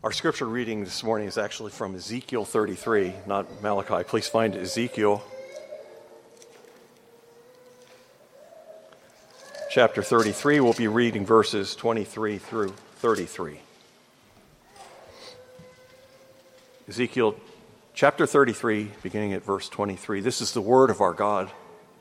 Our scripture reading this morning is actually from Ezekiel 33, not Malachi. Please find Ezekiel chapter 33. We'll be reading verses 23 through 33. Ezekiel chapter 33, beginning at verse 23. This is the word of our God.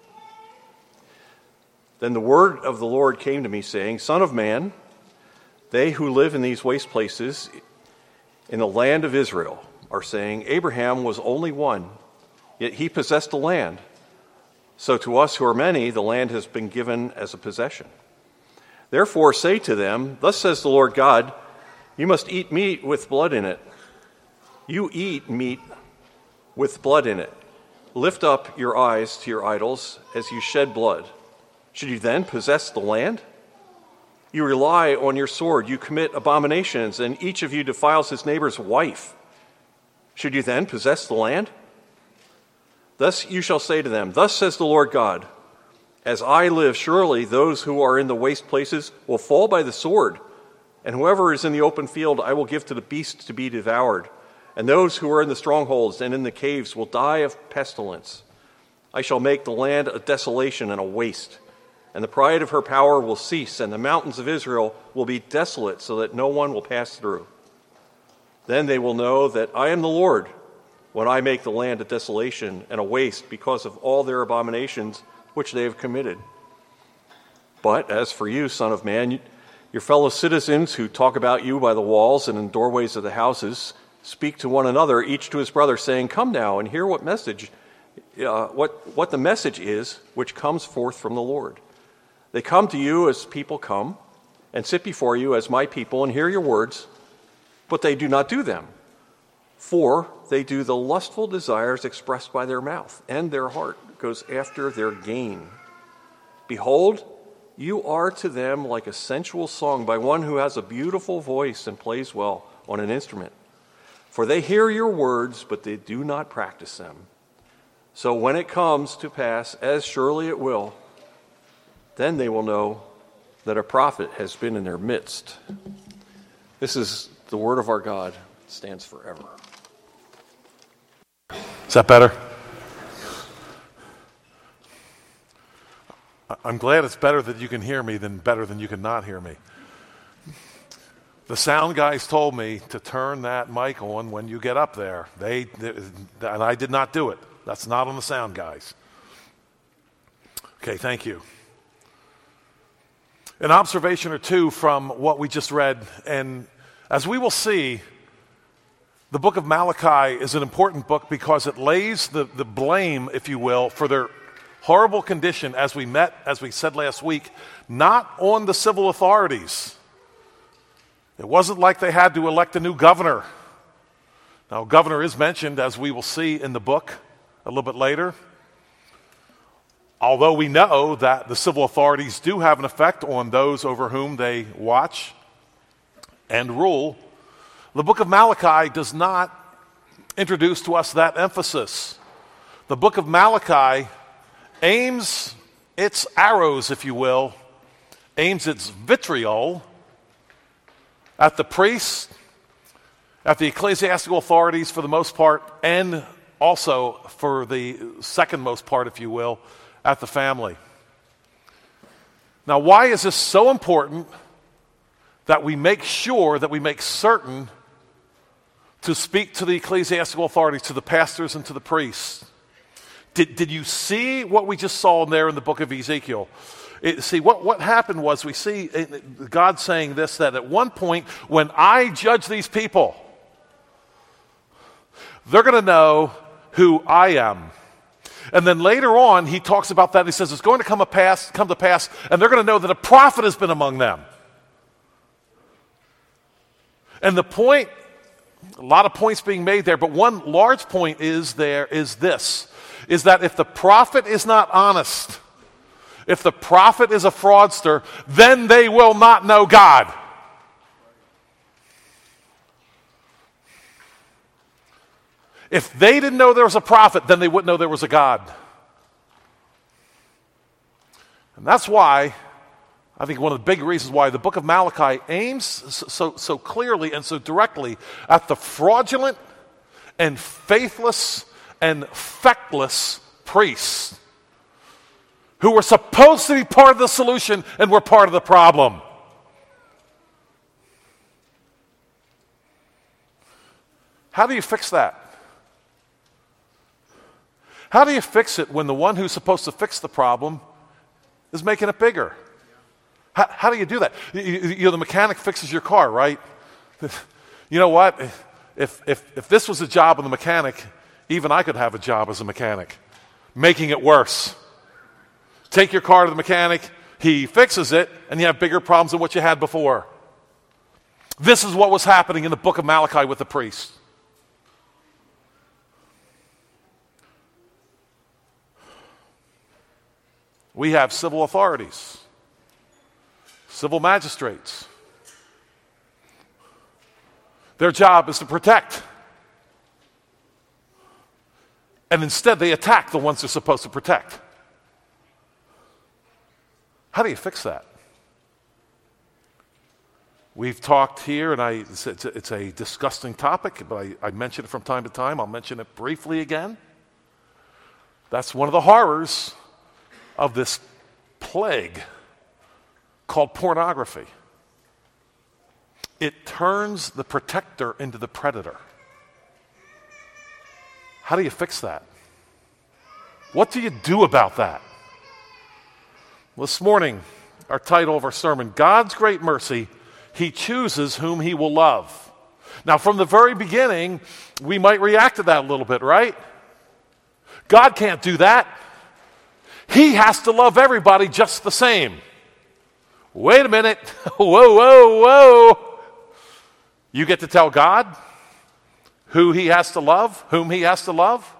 Then the word of the Lord came to me, saying, Son of man, they who live in these waste places in the land of Israel are saying, Abraham was only one, yet he possessed the land. So to us who are many, the land has been given as a possession. Therefore say to them, Thus says the Lord God, you must eat meat with blood in it. You eat meat with blood in it. Lift up your eyes to your idols as you shed blood. Should you then possess the land? You rely on your sword, you commit abominations, and each of you defiles his neighbor's wife. Should you then possess the land? Thus you shall say to them, Thus says the Lord God, As I live, surely those who are in the waste places will fall by the sword, and whoever is in the open field I will give to the beasts to be devoured, and those who are in the strongholds and in the caves will die of pestilence. I shall make the land a desolation and a waste, and the pride of her power will cease, and the mountains of Israel will be desolate, so that no one will pass through. Then they will know that I am the Lord, when I make the land a desolation and a waste because of all their abominations which they have committed. But as for you, son of man, your fellow citizens who talk about you by the walls and in doorways of the houses speak to one another, each to his brother, saying, Come now and hear what the message is which comes forth from the Lord. They come to you as people come, and sit before you as my people, and hear your words, but they do not do them. For they do the lustful desires expressed by their mouth, and their heart goes after their gain. Behold, you are to them like a sensual song by one who has a beautiful voice and plays well on an instrument. For they hear your words, but they do not practice them. So when it comes to pass, as surely it will, then they will know that a prophet has been in their midst. This is the word of our God. It stands forever. Is that better? I'm glad it's better that you can hear me than better than you can not hear me. The sound guys told me to turn that mic on when you get up there. And I did not do it. That's not on the sound guys. Okay, thank you. An observation or two from what we just read, and as we will see, the book of Malachi is an important book because it lays the blame, if you will, for their horrible condition, as we said last week, not on the civil authorities. It wasn't like they had to elect a new governor. Now, governor is mentioned, as we will see in the book a little bit later. Although we know that the civil authorities do have an effect on those over whom they watch and rule, the book of Malachi does not introduce to us that emphasis. The book of Malachi aims its arrows, if you will, aims its vitriol at the priests, at the ecclesiastical authorities for the most part, and also for the second most part, if you will, at the family. Now, why is this so important that we make sure, that we make certain to speak to the ecclesiastical authorities, to the pastors and to the priests? Did you see what we just saw in there in the book of Ezekiel? What happened was we see God saying this, that at one point when I judge these people, they're going to know who I am. And then later on, he talks about that. He says it's going to come to pass, and they're going to know that a prophet has been among them. And the point, a lot of points being made there, but one large point is that if the prophet is not honest, if the prophet is a fraudster, then they will not know God. If they didn't know there was a prophet, then they wouldn't know there was a God. And that's why I think one of the big reasons why the book of Malachi aims so clearly and so directly at the fraudulent and faithless and feckless priests who were supposed to be part of the solution and were part of the problem. How do you fix that? How do you fix it when the one who's supposed to fix the problem is making it bigger? How do you do that? You know, the mechanic fixes your car, right? You know what? If this was a job of the mechanic, even I could have a job as a mechanic, making it worse. Take your car to the mechanic, he fixes it, and you have bigger problems than what you had before. This is what was happening in the book of Malachi with the priests. We have civil authorities, civil magistrates. Their job is to protect. And instead they attack the ones they're supposed to protect. How do you fix that? We've talked here, and it's a disgusting topic, but I mention it from time to time. I'll mention it briefly again. That's one of the horrors of this plague called pornography. It turns the protector into the predator. How do you fix that? What do you do about that? Well, this morning, our title of our sermon, God's Great Mercy, He chooses whom He will love. Now, from the very beginning, we might react to that a little bit, right? God can't do that. He has to love everybody just the same. Wait a minute. Whoa. You get to tell God who He has to love, whom He has to love?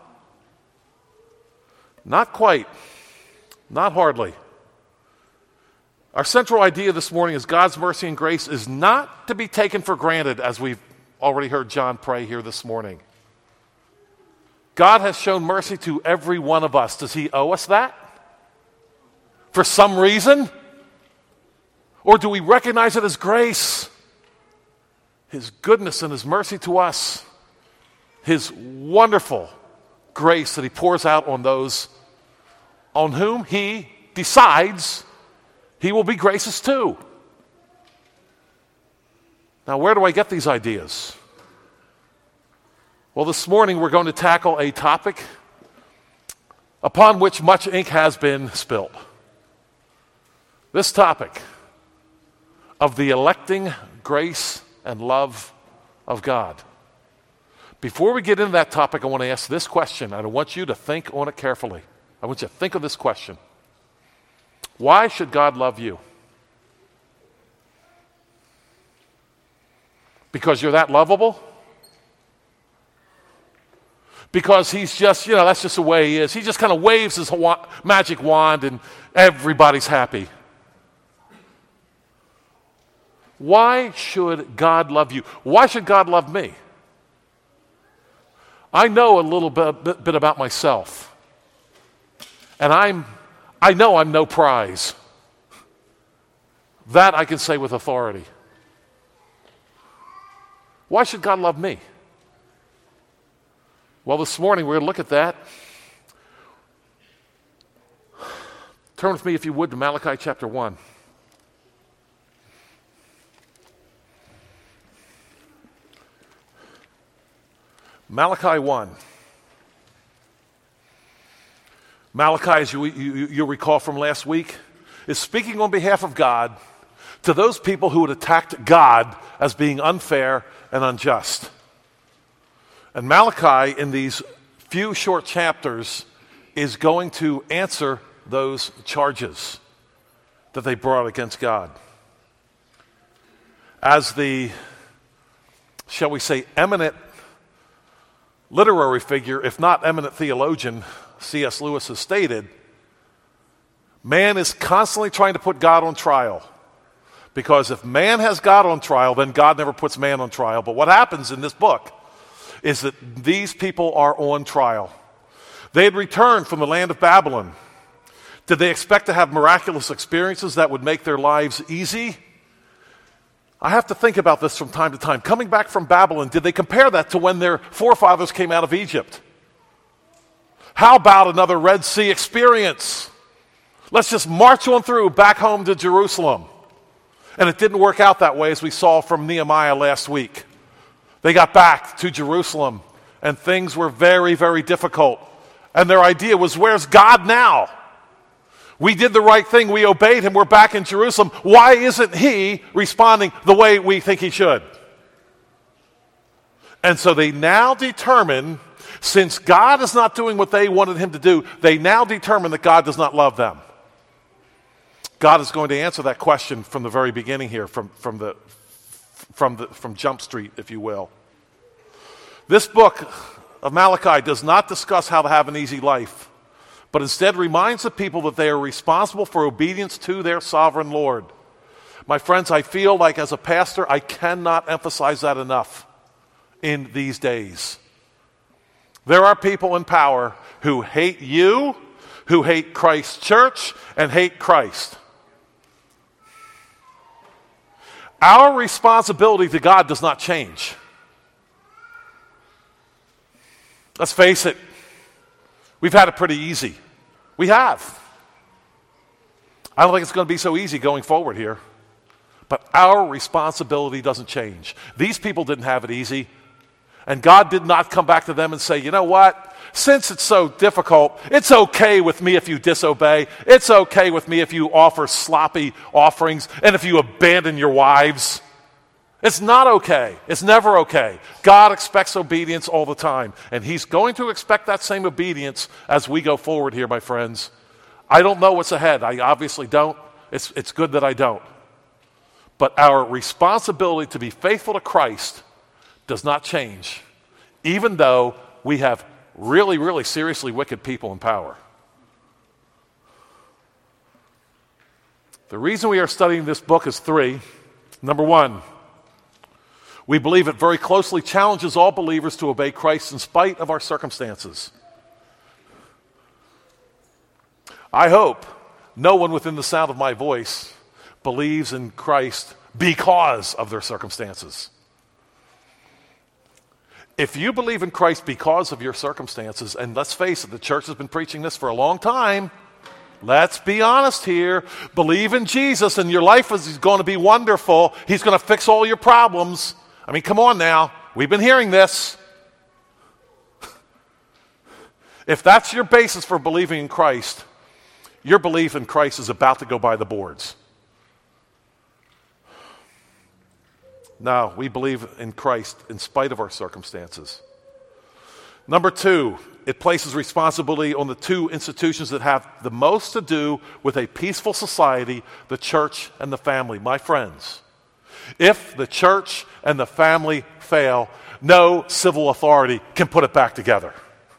Not quite. Not hardly. Our central idea this morning is God's mercy and grace is not to be taken for granted, as we've already heard John pray here this morning. God has shown mercy to every one of us. Does He owe us that? For some reason? Or do we recognize it as grace? His goodness and His mercy to us. His wonderful grace that He pours out on those on whom He decides He will be gracious to. Now, where do I get these ideas? Well, this morning we're going to tackle a topic upon which much ink has been spilled. This topic of the electing grace and love of God. Before we get into that topic, I want to ask this question, and I want you to think on it carefully. I want you to think of this question. Why should God love you? Because you're that lovable? Because He's just, that's just the way He is. He just kind of waves His magic wand and everybody's happy. Why should God love you? Why should God love me? I know a little bit about myself. And I know I'm no prize. That I can say with authority. Why should God love me? Well, this morning we're going to look at that. Turn with me, if you would, to Malachi chapter 1. Malachi 1. Malachi, as you'll recall from last week, is speaking on behalf of God to those people who had attacked God as being unfair and unjust. And Malachi, in these few short chapters, is going to answer those charges that they brought against God. As the, shall we say, eminent literary figure, if not eminent theologian, C.S. Lewis has stated, man is constantly trying to put God on trial. Because if man has God on trial, then God never puts man on trial. But what happens in this book is that these people are on trial. They had returned from the land of Babylon Did they expect to have miraculous experiences that would make their lives easy? I have to think about this from time to time. Coming back from Babylon, did they compare that to when their forefathers came out of Egypt? How about another Red Sea experience? Let's just march on through back home to Jerusalem. And it didn't work out that way, as we saw from Nehemiah last week. They got back to Jerusalem, and things were very, very difficult. And their idea was, where's God now? We did the right thing. We obeyed him. We're back in Jerusalem. Why isn't he responding the way we think he should? And so they now determine, since God is not doing what they wanted him to do, they now determine that God does not love them. God is going to answer that question from the very beginning here, from Jump Street, if you will. This book of Malachi does not discuss how to have an easy life, but instead reminds the people that they are responsible for obedience to their sovereign Lord. My friends, I feel like as a pastor, I cannot emphasize that enough in these days. There are people in power who hate you, who hate Christ's church, and hate Christ. Our responsibility to God does not change. Let's face it, we've had it pretty easy. We have. I don't think it's going to be so easy going forward here. But our responsibility doesn't change. These people didn't have it easy. And God did not come back to them and say, you know what? Since it's so difficult, it's okay with me if you disobey. It's okay with me if you offer sloppy offerings and if you abandon your wives. It's not okay. It's never okay. God expects obedience all the time. And he's going to expect that same obedience as we go forward here, my friends. I don't know what's ahead. I obviously don't. It's good that I don't. But our responsibility to be faithful to Christ does not change, even though we have really, really seriously wicked people in power. The reason we are studying this book is three. Number one, we believe it very closely challenges all believers to obey Christ in spite of our circumstances. I hope no one within the sound of my voice believes in Christ because of their circumstances. If you believe in Christ because of your circumstances, and let's face it, the church has been preaching this for a long time. Let's be honest here. Believe in Jesus and your life is going to be wonderful. He's going to fix all your problems. I mean, come on now. We've been hearing this. If that's your basis for believing in Christ, your belief in Christ is about to go by the boards. No, we believe in Christ in spite of our circumstances. Number two, it places responsibility on the two institutions that have the most to do with a peaceful society, the church and the family. My friends, if the church and the family fail, no civil authority can put it back together.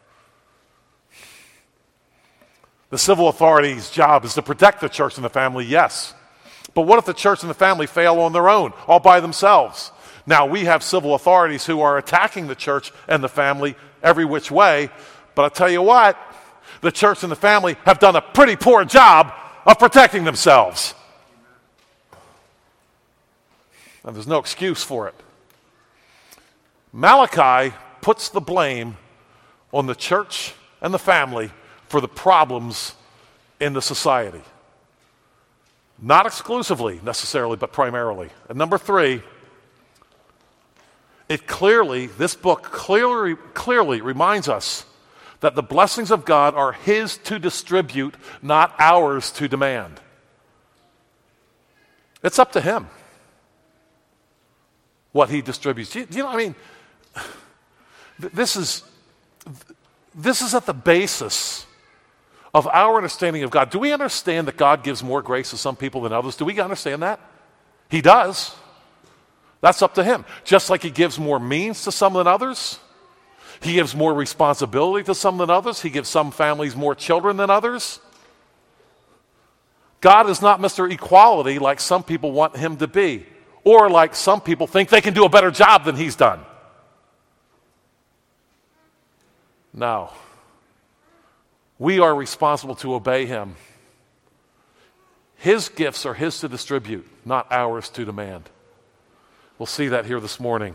The civil authority's job is to protect the church and the family, yes. But what if the church and the family fail on their own, all by themselves? Now, we have civil authorities who are attacking the church and the family every which way, but I'll tell you what, the church and the family have done a pretty poor job of protecting themselves. And there's no excuse for it. Malachi puts the blame on the church and the family for the problems in the society. Not exclusively, necessarily, but primarily. And number three, this book clearly reminds us that the blessings of God are his to distribute, not ours to demand. It's up to him what he distributes. Do you know what I mean? This is at the basis of our understanding of God. Do we understand that God gives more grace to some people than others? Do we understand that? He does. That's up to him. Just like he gives more means to some than others, he gives more responsibility to some than others, he gives some families more children than others. God is not Mr. Equality like some people want him to be, or like some people think they can do a better job than he's done. No. We are responsible to obey him His gifts are his to distribute, not ours to demand. We'll see that here this morning.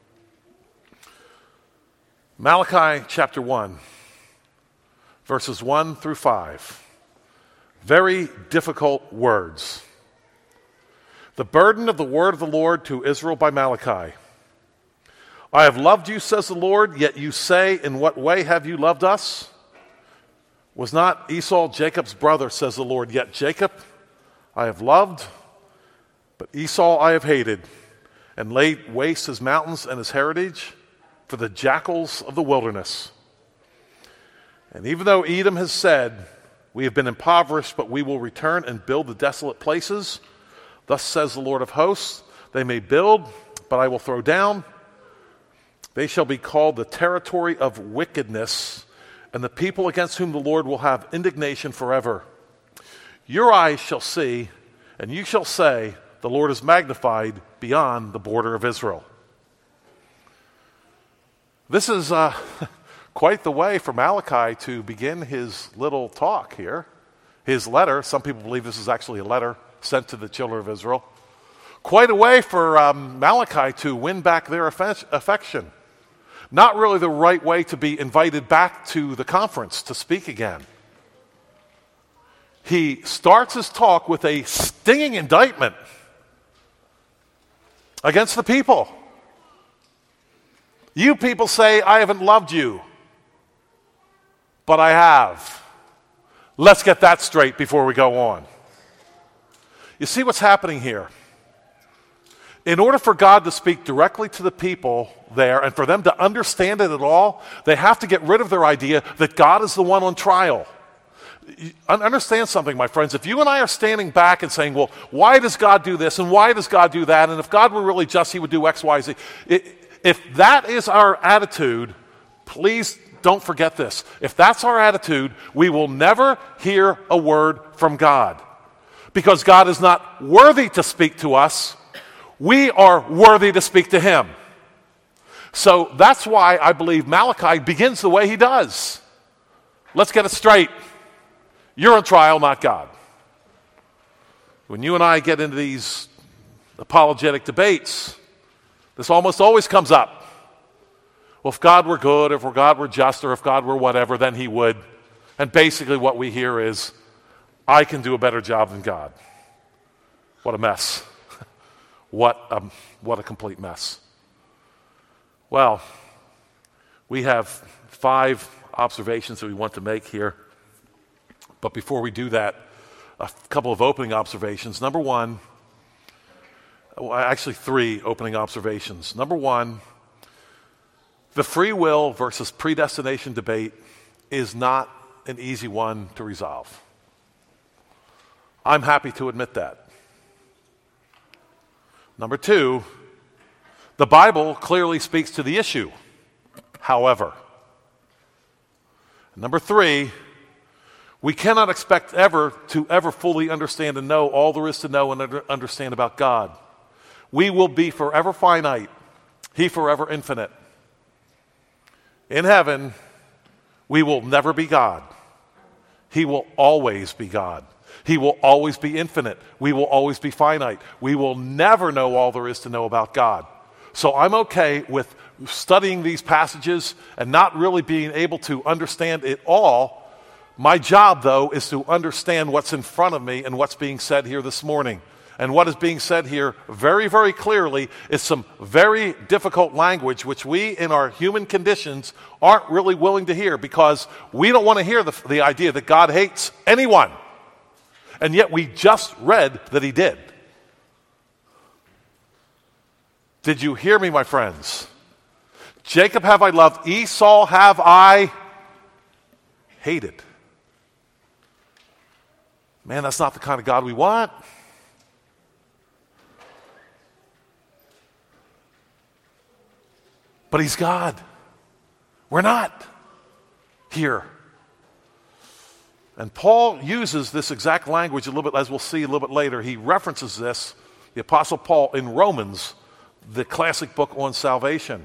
Malachi chapter 1, verses 1 through 5. Very difficult words. The burden of the word of the Lord to Israel by Malachi. I have loved you, says the Lord, yet you say, in what way have you loved us? Was not Esau Jacob's brother, says the Lord, yet Jacob I have loved, but Esau I have hated, and laid waste his mountains and his heritage for the jackals of the wilderness. And even though Edom has said, we have been impoverished, but we will return and build the desolate places, thus says the Lord of hosts, they may build, but I will throw down. They shall be called the territory of wickedness, and the people against whom the Lord will have indignation forever. Your eyes shall see, and you shall say, the Lord is magnified beyond the border of Israel. This is quite the way for Malachi to begin his little talk here. His letter, some people believe this is actually a letter sent to the children of Israel. Quite a way for Malachi to win back their affection. Not really the right way to be invited back to the conference to speak again. He starts his talk with a stinging indictment against the people. You people say, I haven't loved you, but I have. Let's get that straight before we go on. You see what's happening here? In order for God to speak directly to the people there and for them to understand it at all, they have to get rid of their idea that God is the one on trial. Understand something, my friends. If you and I are standing back and saying, well, why does God do this and why does God do that? And if God were really just, he would do X, Y, Z. If that is our attitude, please don't forget this. If that's our attitude, we will never hear a word from God. Because God is not worthy to speak to us. We are worthy to speak to him. So that's why I believe Malachi begins the way he does. Let's get it straight. You're on trial, not God. When you and I get into these apologetic debates, this almost always comes up. Well, if God were good, if God were just, or if God were whatever, then he would. And basically what we hear is, I can do a better job than God. What a mess. What a complete mess. Well, we have 5 observations that we want to make here. But before we do that, a couple of opening observations. Number one, actually 3 opening observations. Number one, the free will versus predestination debate is not an easy one to resolve. I'm happy to admit that. Number 2, the Bible clearly speaks to the issue. However, number 3, we cannot expect ever to fully understand and know all there is to know and understand about God. We will be forever finite, he forever infinite. In heaven, we will never be God. He will always be God. He will always be infinite. We will always be finite. We will never know all there is to know about God. So I'm okay with studying these passages and not really being able to understand it all. My job, though, is to understand what's in front of me and what's being said here this morning. And what is being said here very, very clearly is some very difficult language which we in our human conditions aren't really willing to hear because we don't want to hear the idea that God hates anyone. And yet we just read that he did. Did you hear me, my friends? Jacob have I loved, Esau have I hated. Man, that's not the kind of God we want. But he's God. We're not here. And Paul uses this exact language a little bit, as we'll see a little bit later. He references this, the Apostle Paul, in Romans, the classic book on salvation.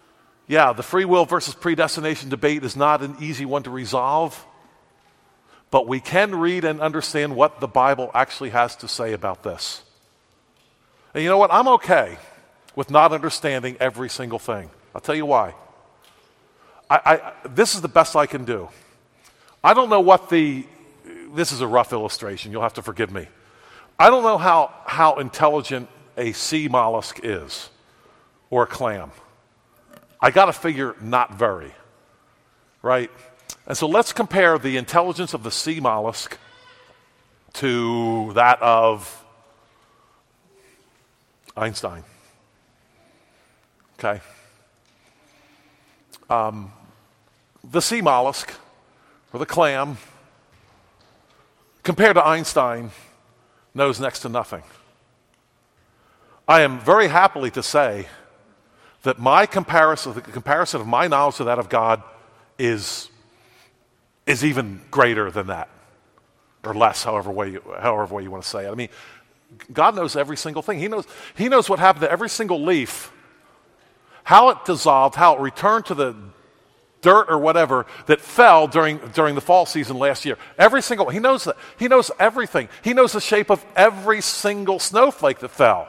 Yeah, the free will versus predestination debate is not an easy one to resolve. but we can read and understand what the Bible actually has to say about this. And you know what? I'm okay with not understanding every single thing. I'll tell you why. This is the best I can do. I don't know this is a rough illustration, you'll have to forgive me. I don't know how intelligent a sea mollusk is, or a clam. I got to figure not very, right? And so let's compare the intelligence of the sea mollusk to that of Einstein. Okay? The sea mollusk, or the clam, compared to Einstein, knows next to nothing. I am very happily to say that the comparison of my knowledge to that of God is even greater than that, or less, however way you want to say it. I mean, God knows every single thing. He knows what happened to every single leaf, how it dissolved, how it returned to the dirt or whatever that fell during the fall season last year. He knows that. He knows everything. He knows the shape of every single snowflake that fell.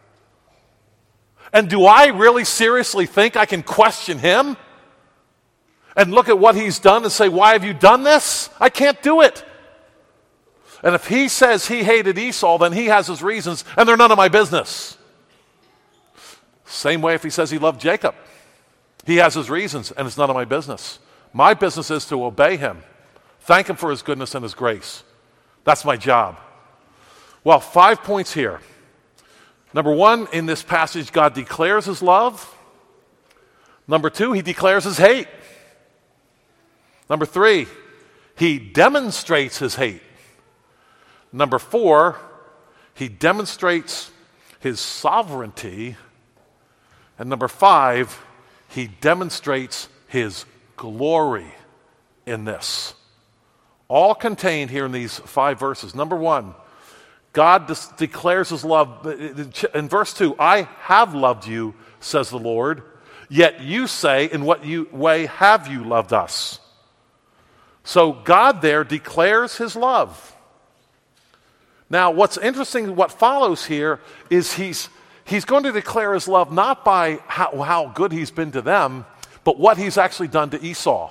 And do I really seriously think I can question him and look at what he's done and say, why have you done this? I can't do it. And if he says he hated Esau, then he has his reasons, and they're none of my business. Same way if he says he loved Jacob. He has his reasons, and it's none of my business. My business is to obey him, thank him for his goodness and his grace. That's my job. Well, 5 points here. Number 1, in this passage, God declares his love. Number 2, he declares his hate. Number 3, he demonstrates his hate. Number 4, he demonstrates his sovereignty. And number 5, he demonstrates his glory in this. All contained here in these 5 verses. Number 1, God declares his love. In verse 2, I have loved you, says the Lord, yet you say, in what way have you loved us? So God there declares his love. Now, what's interesting, what follows here is he's going to declare his love not by how good he's been to them, but what he's actually done to Esau.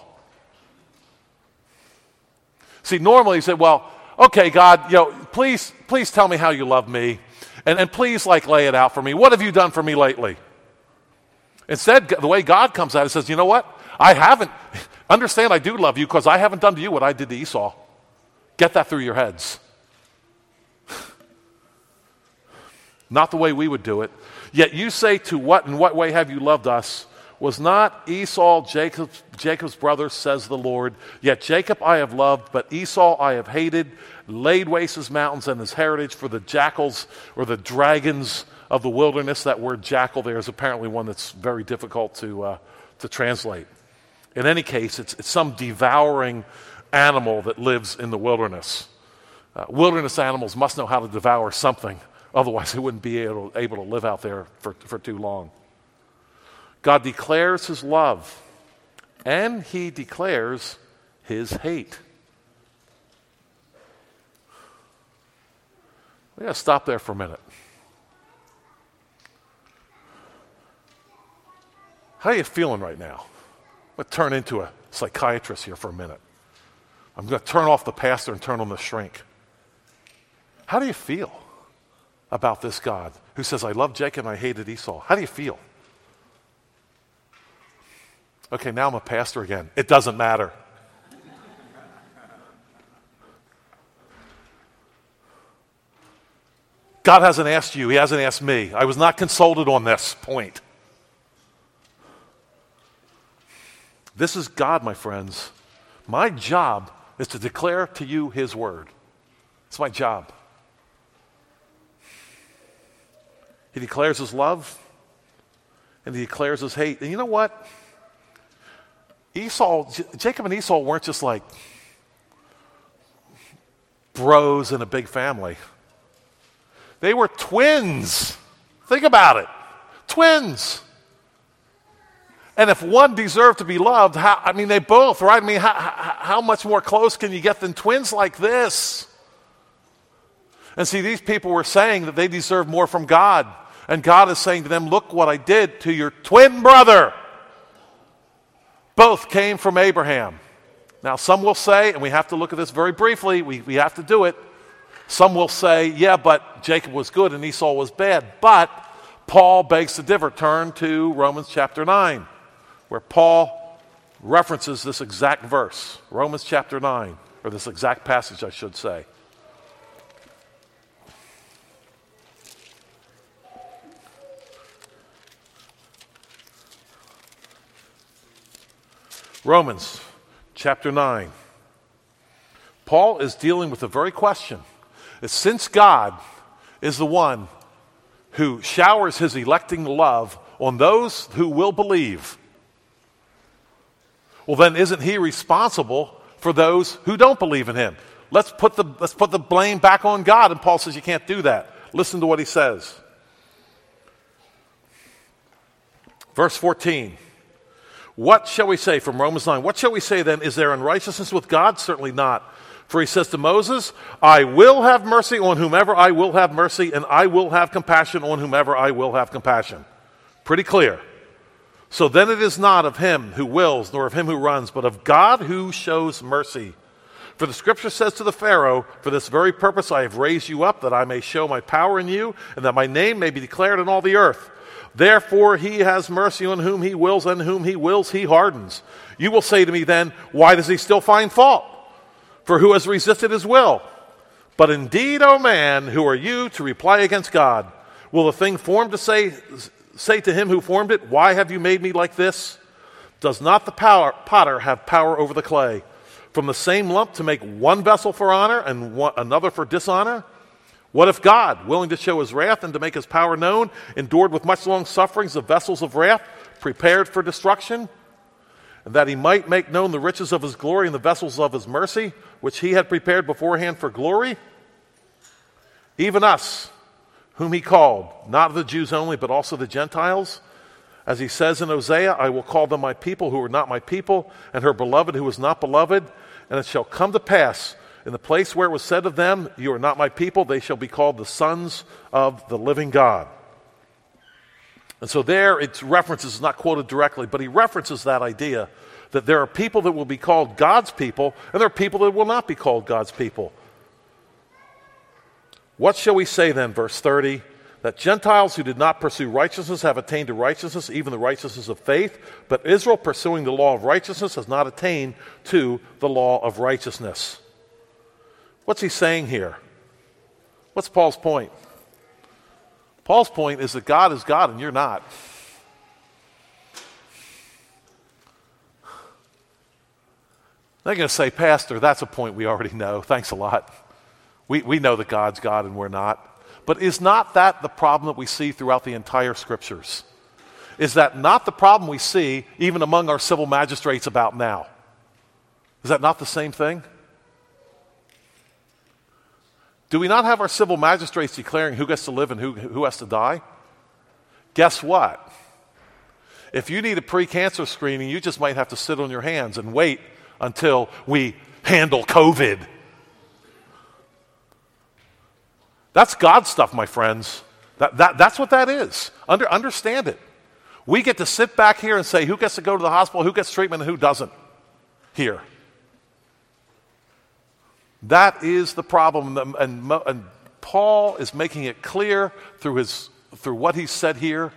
See, normally he said, well, okay, God, please tell me how you love me, and please lay it out for me. What have you done for me lately? Instead, the way God comes at it says, you know what? Understand I do love you because I haven't done to you what I did to Esau. Get that through your heads. Not the way we would do it. Yet you say, in what way have you loved us? Was not Esau Jacob's brother, says the Lord. Yet Jacob I have loved, but Esau I have hated, laid waste his mountains and his heritage for the jackals or the dragons of the wilderness. That word jackal there is apparently one that's very difficult to translate. In any case, it's some devouring animal that lives in the wilderness. Wilderness animals must know how to devour something. Otherwise, they wouldn't be able to live out there for too long. God declares his love, and he declares his hate. We got to stop there for a minute. How are you feeling right now? I'm going to turn into a psychiatrist here for a minute. I'm going to turn off the pastor and turn on the shrink. How do you feel about this God who says, I love Jacob and I hated Esau? How do you feel? Okay, now I'm a pastor again. It doesn't matter. God hasn't asked you. He hasn't asked me. I was not consulted on this point. This is God, my friends. My job is to declare to you his word. It's my job. He declares his love, and he declares his hate. And you know what? Jacob and Esau weren't just like bros in a big family. They were twins. Think about it. Twins. And if one deserved to be loved, they both, right? How much more close can you get than twins like this? And see, these people were saying that they deserve more from God. And God is saying to them, look what I did to your twin brother. Both came from Abraham. Now, some will say, and we have to look at this very briefly, we have to do it. Some will say, yeah, but Jacob was good and Esau was bad. But Paul begs to differ. Turn to Romans chapter 9, where Paul references this exact verse. Romans chapter 9, or this exact passage, I should say. Romans chapter 9. Paul is dealing with the very question that since God is the one who showers his electing love on those who will believe, well, then isn't he responsible for those who don't believe in him? Let's put the blame back on God. And Paul says you can't do that. Listen to what he says. Verse 14. What shall we say from Romans 9? What shall we say then? Is there unrighteousness with God? Certainly not. For he says to Moses, I will have mercy on whomever I will have mercy, and I will have compassion on whomever I will have compassion. Pretty clear. So then it is not of him who wills, nor of him who runs, but of God who shows mercy. For the scripture says to the Pharaoh, for this very purpose I have raised you up, that I may show my power in you, and that my name may be declared in all the earth. Therefore he has mercy on whom he wills, and whom he wills he hardens. You will say to me then, why does he still find fault? For who has resisted his will? But indeed, O man, who are you to reply against God? Will the thing formed to say to him who formed it, why have you made me like this? Does not the potter have power over the clay, from the same lump to make one vessel for honor and another for dishonor? What if God, willing to show his wrath and to make his power known, endured with much long sufferings the vessels of wrath prepared for destruction, and that he might make known the riches of his glory in the vessels of his mercy, which he had prepared beforehand for glory? Even us, whom he called, not the Jews only, but also the Gentiles, as he says in Hosea, I will call them my people who are not my people, and her beloved who was not beloved. And it shall come to pass, in the place where it was said of them, you are not my people, they shall be called the sons of the living God. And so there it's references, not quoted directly, but he references that idea that there are people that will be called God's people, and there are people that will not be called God's people. What shall we say then, verse 30? That Gentiles who did not pursue righteousness have attained to righteousness, even the righteousness of faith, but Israel pursuing the law of righteousness has not attained to the law of righteousness. What's he saying here? What's Paul's point? Paul's point is that God is God and you're not. They're going to say, Pastor, that's a point we already know. Thanks a lot. We know that God's God and we're not. But is not that the problem that we see throughout the entire scriptures? Is that not the problem we see even among our civil magistrates about now? Is that not the same thing? Do we not have our civil magistrates declaring who gets to live and who has to die? Guess what? If you need a pre-cancer screening, you just might have to sit on your hands and wait until we handle COVID. That's God stuff, my friends. That's what that is. Understand it. We get to sit back here and say who gets to go to the hospital, who gets treatment, and who doesn't here. That is the problem, and Paul is making it clear through what he said here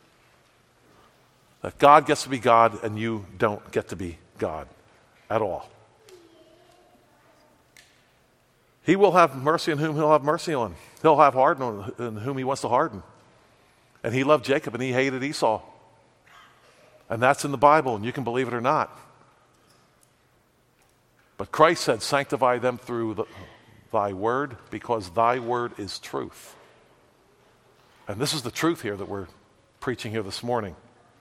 that God gets to be God and you don't get to be God at all. He will have mercy on whom he'll have mercy on. He'll have harden on whom he wants to harden. And he loved Jacob and he hated Esau. And that's in the Bible, and you can believe it or not. But Christ said, sanctify them through thy word, because thy word is truth. And this is the truth here that we're preaching here this morning.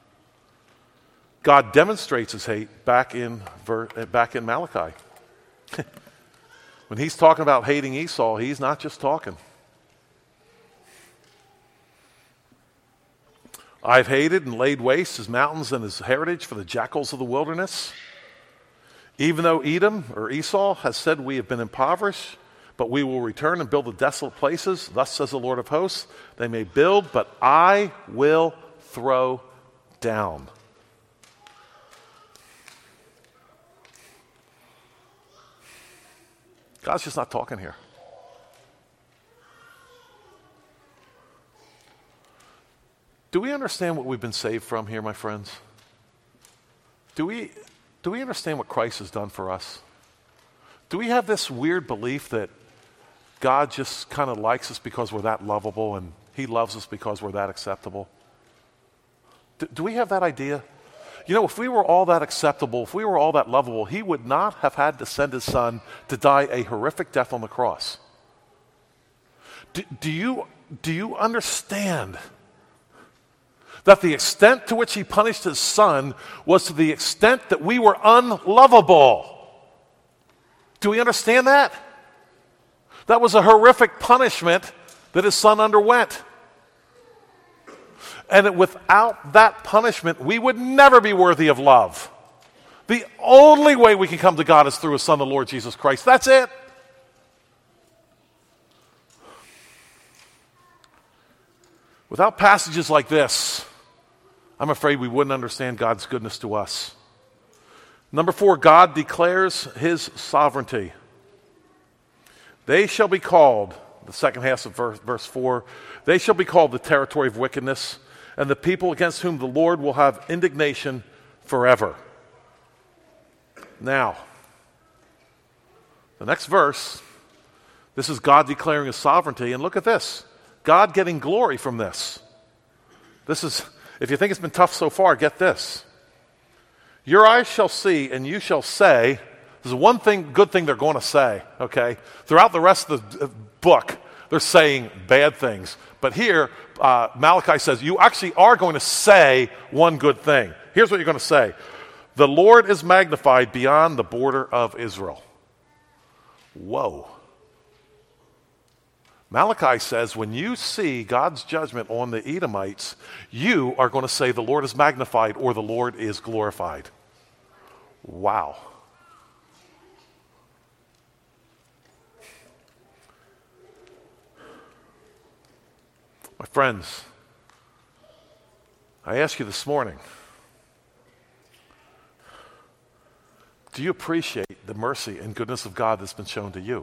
God demonstrates his hate back in Malachi. When he's talking about hating Esau, he's not just talking. I've hated and laid waste his mountains and his heritage for the jackals of the wilderness. Even though Edom or Esau has said we have been impoverished, but we will return and build the desolate places. Thus says the Lord of hosts, they may build, but I will throw down. God's just not talking here. Do we understand what we've been saved from here, my friends? Do we understand what Christ has done for us? Do we have this weird belief that God just kind of likes us because we're that lovable and he loves us because we're that acceptable? Do we have that idea? You know, if we were all that acceptable, if we were all that lovable, he would not have had to send his son to die a horrific death on the cross. Do you understand that the extent to which he punished his son was to the extent that we were unlovable? Do we understand that? That was a horrific punishment that his son underwent. And without that punishment, we would never be worthy of love. The only way we can come to God is through his son, the Lord Jesus Christ. That's it. Without passages like this, I'm afraid we wouldn't understand God's goodness to us. Number 4, God declares his sovereignty. They shall be called, the second half of verse 4, they shall be called the territory of wickedness, and the people against whom the Lord will have indignation forever. Now, the next verse, this is God declaring his sovereignty, and look at this. God getting glory from this. This is, if you think it's been tough so far, get this. Your eyes shall see, and you shall say, there's one thing, good thing they're going to say, okay? Throughout the rest of the book, they're saying bad things. But here, Malachi says, you actually are going to say one good thing. Here's what you're going to say. The Lord is magnified beyond the border of Israel. Whoa. Malachi says, when you see God's judgment on the Edomites, you are going to say the Lord is magnified or the Lord is glorified. Wow. My friends, I ask you this morning, do you appreciate the mercy and goodness of God that's been shown to you?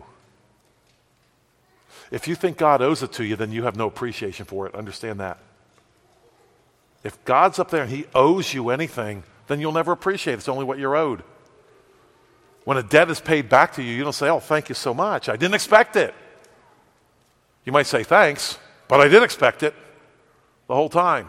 If you think God owes it to you, then you have no appreciation for it. Understand that. If God's up there and he owes you anything, then you'll never appreciate it. It's only what you're owed. When a debt is paid back to you, you don't say, oh, thank you so much. I didn't expect it. You might say thanks, but I did expect it the whole time.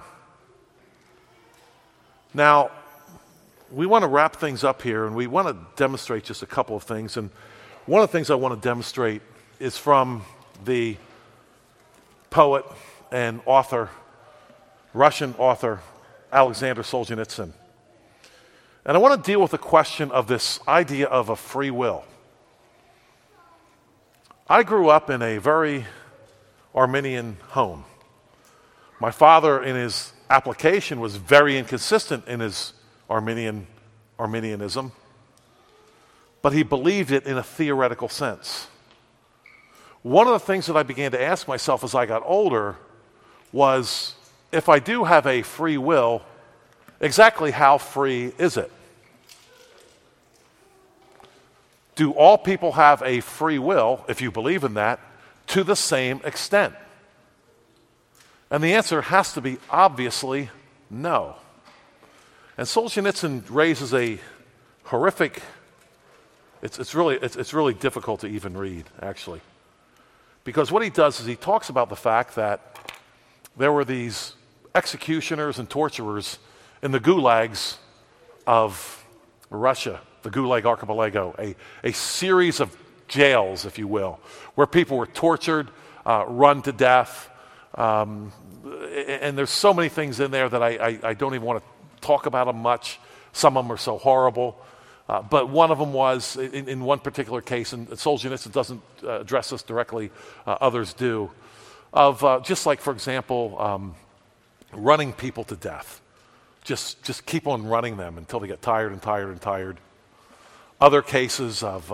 Now, we want to wrap things up here, and we want to demonstrate just a couple of things. And one of the things I want to demonstrate is from the poet and author, Russian author, Alexander Solzhenitsyn. And I want to deal with the question of this idea of a free will. I grew up in a very Arminian home. My father, in his application, was very inconsistent in his Arminianism, but he believed it in a theoretical sense. One of the things that I began to ask myself as I got older was, if I do have a free will, exactly how free is it? Do all people have a free will, if you believe in that, to the same extent? And the answer has to be obviously no. And Solzhenitsyn raises a horrific, it's really difficult to even read, actually. Because what he does is he talks about the fact that there were these executioners and torturers in the gulags of Russia, the Gulag Archipelago, a series of jails, if you will, where people were tortured, run to death. And there's so many things in there that I don't even want to talk about them much. Some of them are so horrible. But one of them was, in one particular case, and Solzhenitsyn doesn't address this directly, others do, of just like, for example, running people to death. Just keep on running them until they get tired and tired and tired. Other cases of,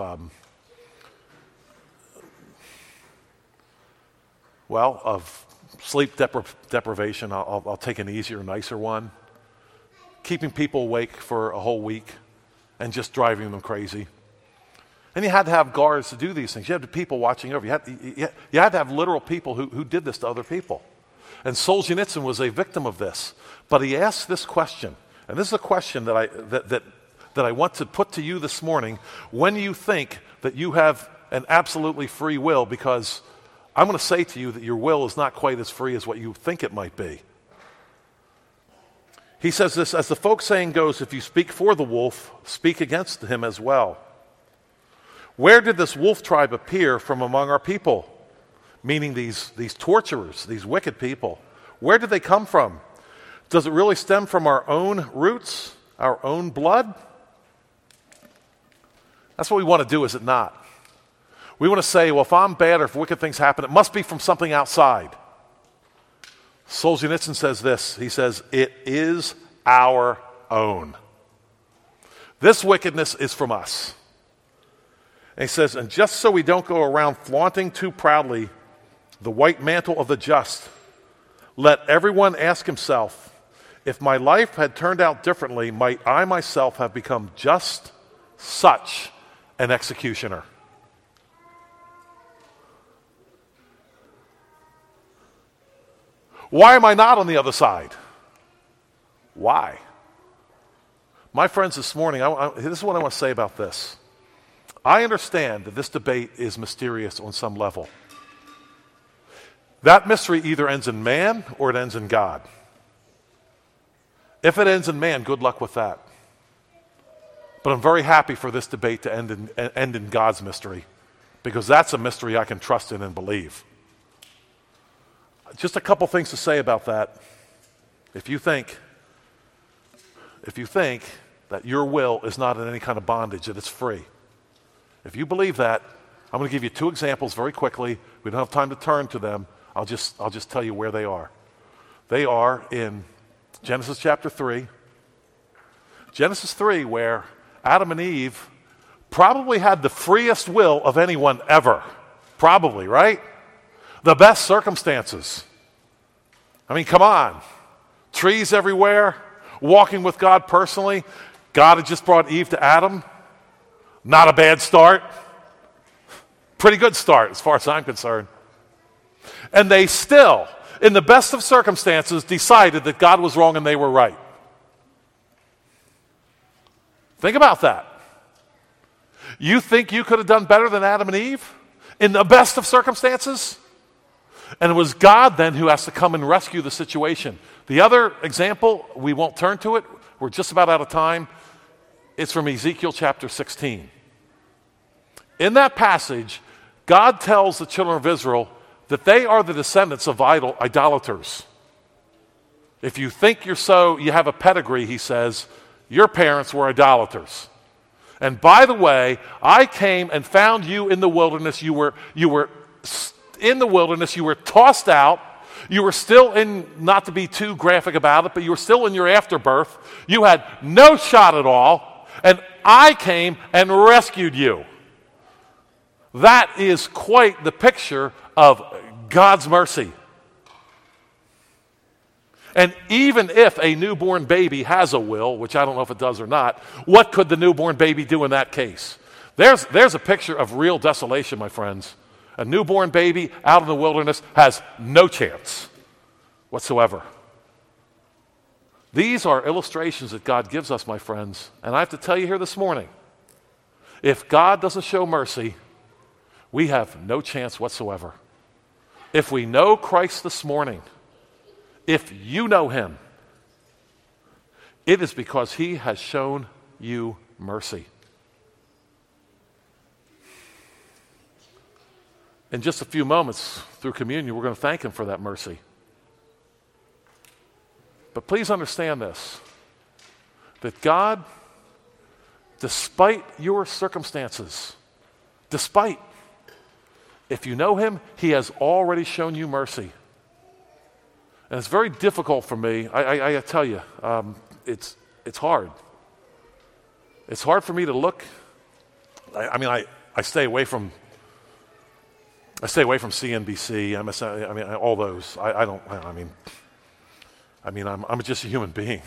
of sleep deprivation. I'll take an easier, nicer one. Keeping people awake for a whole week and just driving them crazy. And you had to have guards to do these things. You had people watching over. You had to have literal people who did this to other people. And Solzhenitsyn was a victim of this. But he asked this question, and this is a question that I want to put to you this morning when you think that you have an absolutely free will, because I'm going to say to you that your will is not quite as free as what you think it might be. He says this, as the folk saying goes, if you speak for the wolf, speak against him as well. Where did this wolf tribe appear from among our people? Meaning these torturers, these wicked people. Where did they come from? Does it really stem from our own roots, our own blood? That's what we want to do, is it not? We want to say, well, if I'm bad or if wicked things happen, it must be from something outside. Solzhenitsyn says this. He says, it is our own. This wickedness is from us. And he says, and just so we don't go around flaunting too proudly the white mantle of the just, let everyone ask himself, if my life had turned out differently, might I myself have become just such an executioner? Why am I not on the other side? Why? My friends, this morning, this is what I want to say about this. I understand that this debate is mysterious on some level. That mystery either ends in man or it ends in God. If it ends in man, good luck with that. But I'm very happy for this debate to end in God's mystery, because that's a mystery I can trust in and believe. Just a couple things to say about that. If you think that your will is not in any kind of bondage, that it's free, if you believe that, I'm going to give you two examples very quickly. We don't have time to turn to them. I'll just tell you where they are. They are in Genesis chapter 3. Genesis 3, where Adam and Eve probably had the freest will of anyone ever. Probably, right? The best circumstances. I mean, come on. Trees everywhere, walking with God personally. God had just brought Eve to Adam. Not a bad start. Pretty good start as far as I'm concerned. And they still, in the best of circumstances, decided that God was wrong and they were right. Think about that. You think you could have done better than Adam and Eve in the best of circumstances? And it was God then who has to come and rescue the situation. The other example, we won't turn to it. We're just about out of time. It's from Ezekiel chapter 16. In that passage, God tells the children of Israel that they are the descendants of idolaters. If you think you have a pedigree, he says, your parents were idolaters. And by the way, I came and found you in the wilderness. You were in the wilderness. You were tossed out. You were still in, not to be too graphic about it, but you were still in your afterbirth. You had no shot at all. And I came and rescued you. That is quite the picture of God's mercy. And even if a newborn baby has a will, which I don't know if it does or not, what could the newborn baby do in that case? There's a picture of real desolation, my friends. A newborn baby out in the wilderness has no chance whatsoever. These are illustrations that God gives us, my friends. And I have to tell you here this morning, if God doesn't show mercy, we have no chance whatsoever. If we know Christ this morning, if you know him, it is because he has shown you mercy. In just a few moments through communion, we're going to thank him for that mercy. But please understand this, that God, despite your circumstances, if you know him, he has already shown you mercy. And it's very difficult for me. I tell you, it's hard. It's hard for me to look. I stay away from CNBC, MSN, all those. I'm just a human being.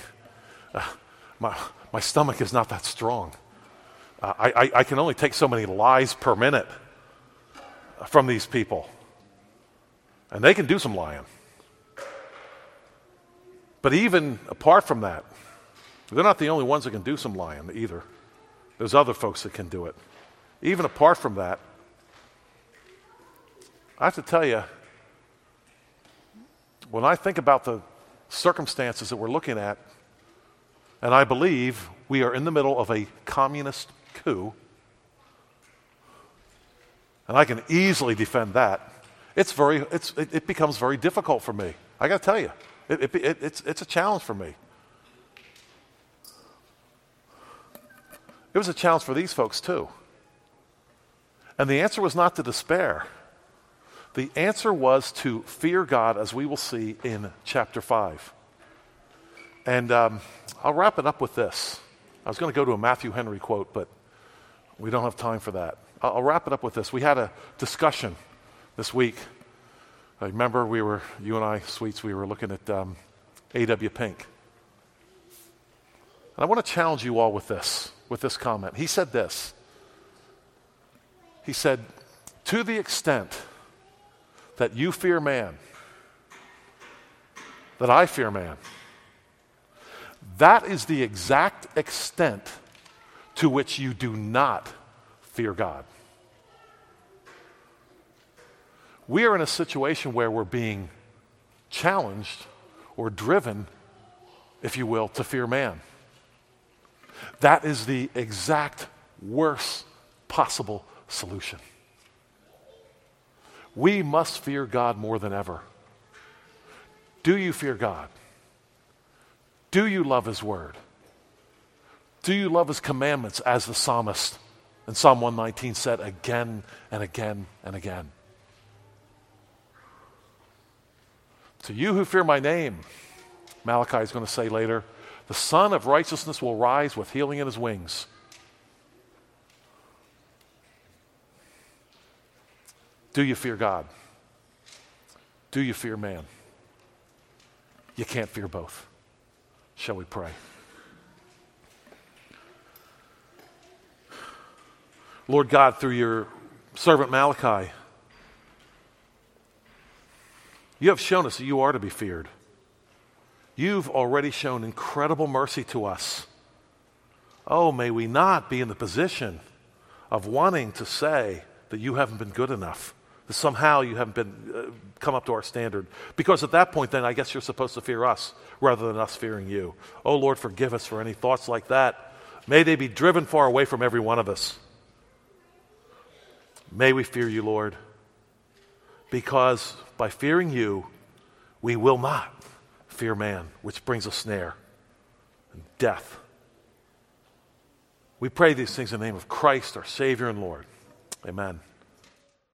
My stomach is not that strong. I can only take so many lies per minute from these people. And they can do some lying. But even apart from that, they're not the only ones that can do some lying either. There's other folks that can do it. Even apart from that, I have to tell you, when I think about the circumstances that we're looking at, and I believe we are in the middle of a communist coup, and I can easily defend that, it becomes very difficult for me. I got to tell you, it's a challenge for me. It was a challenge for these folks too. And the answer was not to despair. The answer was to fear God, as we will see in chapter 5. And I'll wrap it up with this. I was going to go to a Matthew Henry quote, but we don't have time for that. I'll wrap it up with this. We had a discussion this week. I remember you and I, Sweets, we were looking at A.W. Pink. And I want to challenge you all with this comment. He said this. He said, to the extent that you fear man, that I fear man, that is the exact extent to which you do not fear God. We are in a situation where we're being challenged or driven, if you will, to fear man. That is the exact worst possible solution. We must fear God more than ever. Do you fear God? Do you love His Word? Do you love His commandments, as the psalmist in Psalm 119 said again and again and again? To you who fear my name, Malachi is going to say later, the Son of Righteousness will rise with healing in His wings. Do you fear God? Do you fear man? You can't fear both. Shall we pray? Lord God, through your servant Malachi, you have shown us that you are to be feared. You've already shown incredible mercy to us. Oh, may we not be in the position of wanting to say that you haven't been good enough, that somehow you haven't been come up to our standard. Because at that point, then, I guess you're supposed to fear us rather than us fearing you. Oh, Lord, forgive us for any thoughts like that. May they be driven far away from every one of us. May we fear you, Lord, because by fearing you, we will not fear man, which brings a snare and death. We pray these things in the name of Christ, our Savior and Lord. Amen.